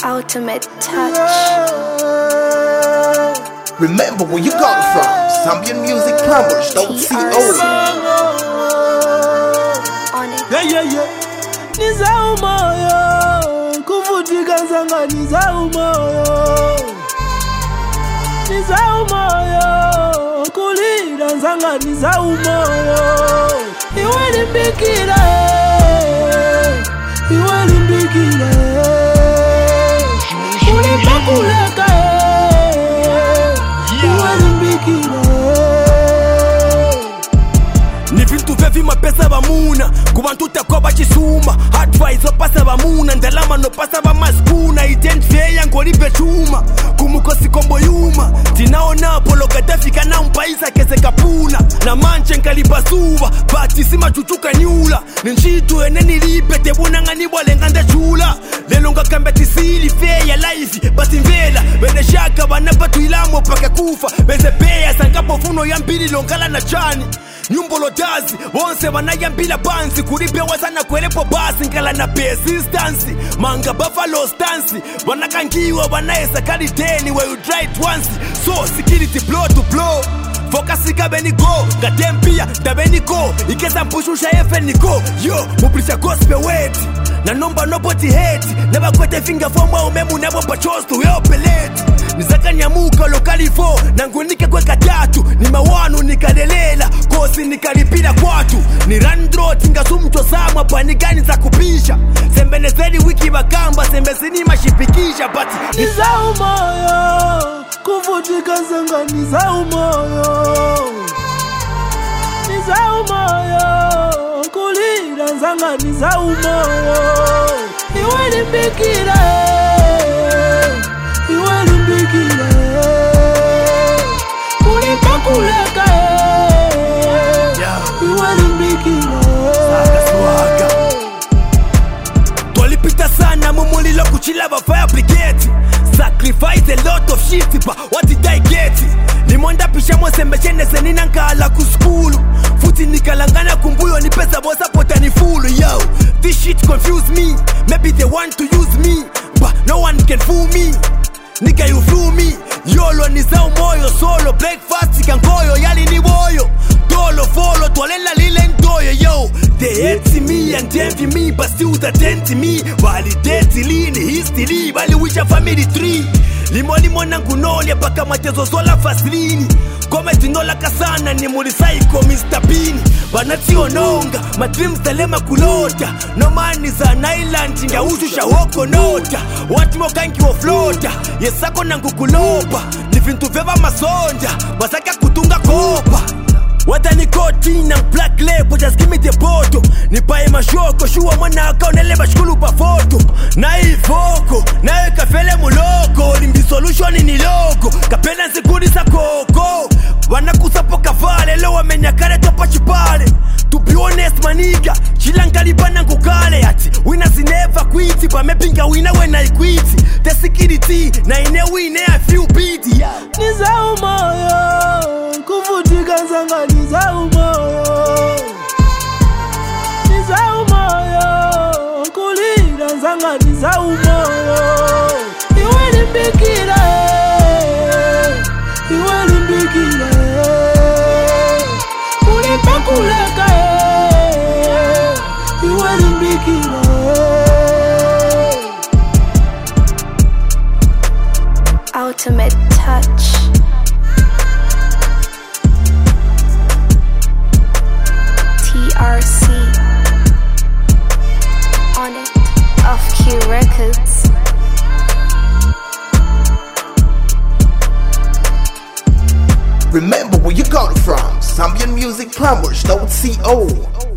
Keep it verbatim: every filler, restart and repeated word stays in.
Ultimate touch. Remember where you got it from. Zambian Music Plumbers, don't see old. On it. Yeah, yeah, yeah. Nizaumoyo kuvutika nzanga nizaumoyo. Nizaumoyo kulira nzanga nizaumoyo. Iwe limbikile, iwe limbikile. Kulipa kuleka, iwe limbikile. Ni vintu vevi mapesa vamuna kuvantu takwa vachisuma advice opasa vamuna ndalama nopasa vamaskuna identifeya ngolive chuma kumukosi kombo yuma tinaonapo lokatafika na mpaisa kese kapuna na manche nkalipasuva batisi machuchuka nyula ni nchitu ene nilipe tebunanga nibwalenga ndechula lelo ngakambe tisili feya life bati mvela vene shaka vana patuilamo paka kufa beze peya sangapo funo ya mbili longala na chani nyumbolo dazi wonse vanayambila banzi kulipewa sana kwelepo basi nkala na persistence manga buffalo stance vanakangiwa vanaesa kaliteni where you try it once so security blow to blow focus ikabeni go ngatempia ndabeni go ikesa mpushusha efeni go yo muplisha gospel wet na nomba nobody hate never kwete finger for mwa umemu nebo pachos to yo pelete nizaka nyamuka lokali fo nangunike kweka tatu ni mawanu nikadelela kosi nikalipila kwatu ni randrot ngasumto samwa panigani za kupisha sembene zedi wiki bakamba sembezini mashipikisha bati nizaumoyo kuvutika zanga nizaumoyo nizaumoyo kulira zanga nizaumoyo iwe limbikile iwe limbikile kulipa kuleka iwe limbikile twalipita sana mumulilo kuchila va fire brigade sacrifice a lot of shit but what did I get limonda pisha mosembeshenese ninankala kuskulu futi nikalangana kumbuyo ni pesa bosa pota ni fulu yo this shit confuse me maybe they want to use me but no one can fool me nigga you fool me yolo ni zao moyo solo breakfast kangoyo yali ni boyo dolo follow twalela lile ntoyo yo they hate me and envy me but still they tend me validate lini history bali wisha family tree limo limo nangu nolya paka matezo sola faslini kometi nola kasana ni muri psycho mister Bean vanationonga my dreams telema kulota no man is an island nga ushusha hoko nota what more kanki wo flota yesako nangu kulopa ni vintu veva masonja basaka kutunga kopa wata ni kotina black label just give me the bottle nipaye mashoko shuwa mwana akaonele bashikulu pa foto na ivoko nawe kafele muloko limbi solution ni logo kapena nzikudi sa koko wanakusapo kavale lo wamenya kare topa chipale to be honest maniga chila ngalibana ngukale ati winners never quit but mepinga wina when I quit the security na ine wine I feel beat yeah. Nizaumoyo kuvutika nzanga nizaumoyo nizaumoyo kulira nzanga nizaumoyo iwe limbikile iwe limbikile kulipa kuleka iwe limbikile Ultimate touch. T R C. On it. Off Q Records. Remember where you got it from. Zambian Music Plumbers, don't see old.